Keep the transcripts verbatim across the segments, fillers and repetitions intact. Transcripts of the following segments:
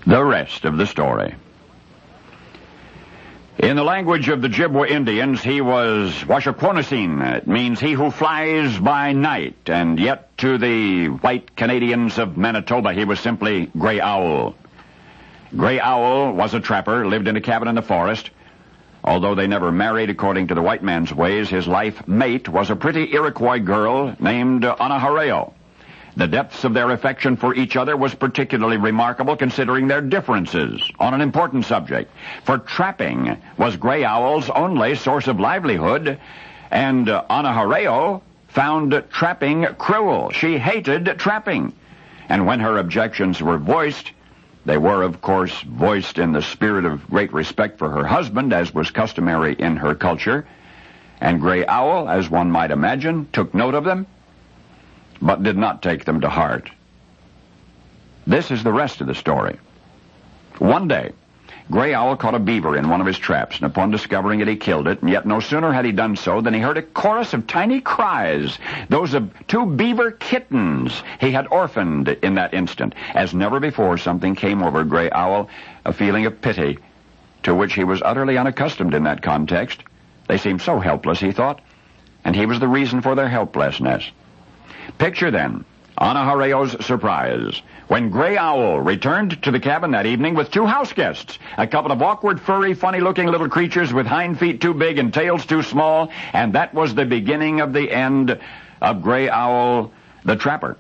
The rest of the story. In the language of the Ojibwa Indians, he was Washaquonasin. It means he who flies by night, and yet to the white Canadians of Manitoba, he was simply Grey Owl. Grey Owl was a trapper, lived in a cabin in the forest. Although they never married according to the white man's ways, his life mate was a pretty Iroquois girl named Anahareo. The depths of their affection for each other was particularly remarkable considering their differences on an important subject. For trapping was Grey Owl's only source of livelihood, and uh, Anahareo found trapping cruel. She hated trapping. And when her objections were voiced, they were, of course, voiced in the spirit of great respect for her husband, as was customary in her culture. And Grey Owl, as one might imagine, took note of them, but did not take them to heart. This is the rest of the story. One day, Grey Owl caught a beaver in one of his traps, and upon discovering it, he killed it, and yet no sooner had he done so than he heard a chorus of tiny cries, those of two beaver kittens he had orphaned in that instant. As never before, something came over Grey Owl, a feeling of pity, to which he was utterly unaccustomed in that context. They seemed so helpless, he thought, and he was the reason for their helplessness. Picture, then, Anahareo's surprise when Grey Owl returned to the cabin that evening with two house guests, a couple of awkward, furry, funny-looking little creatures with hind feet too big and tails too small, and that was the beginning of the end of Grey Owl the Trapper.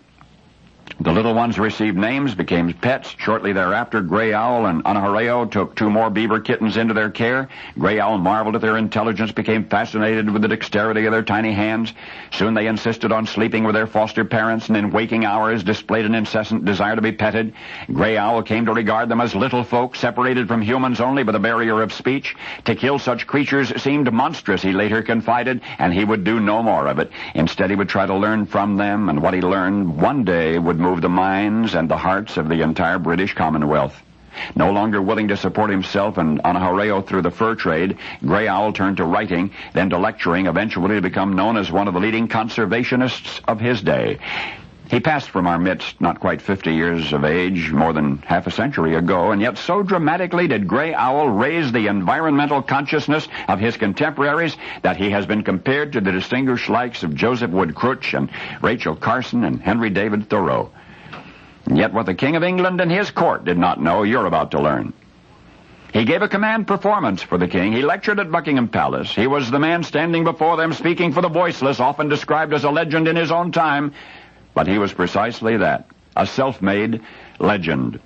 The little ones received names, became pets. Shortly thereafter, Grey Owl and Anahareo took two more beaver kittens into their care. Grey Owl marveled at their intelligence, became fascinated with the dexterity of their tiny hands. Soon they insisted on sleeping with their foster parents, and in waking hours displayed an incessant desire to be petted. Grey Owl came to regard them as little folk, separated from humans only by the barrier of speech. To kill such creatures seemed monstrous, he later confided, and he would do no more of it. Instead, he would try to learn from them, and what he learned one day would move the minds and the hearts of the entire British Commonwealth. No longer willing to support himself and Anahareo through the fur trade, Grey Owl turned to writing, then to lecturing, eventually to become known as one of the leading conservationists of his day. He passed from our midst not quite fifty years of age, more than half a century ago, and yet so dramatically did Grey Owl raise the environmental consciousness of his contemporaries that he has been compared to the distinguished likes of Joseph Wood Crutch and Rachel Carson and Henry David Thoreau. And yet what the King of England and his court did not know, you're about to learn. He gave a command performance for the king. He lectured at Buckingham Palace. He was the man standing before them speaking for the voiceless, often described as a legend in his own time. But he was precisely that, a self-made legend.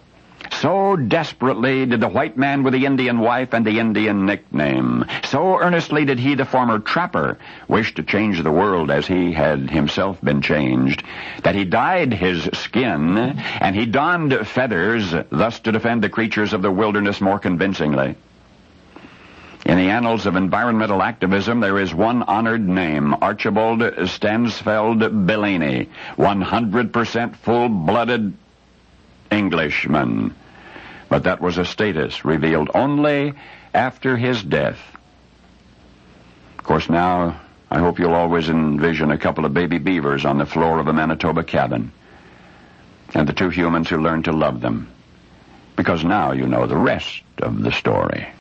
So desperately did the white man with the Indian wife and the Indian nickname, so earnestly did he, the former trapper, wish to change the world as he had himself been changed, that he dyed his skin and he donned feathers, thus to defend the creatures of the wilderness more convincingly. In the annals of environmental activism, there is one honored name, Archibald Stansfeld Bellini, one hundred percent full-blooded Englishman. But that was a status revealed only after his death. Of course, now, I hope you'll always envision a couple of baby beavers on the floor of a Manitoba cabin, and the two humans who learned to love them, because now you know the rest of the story.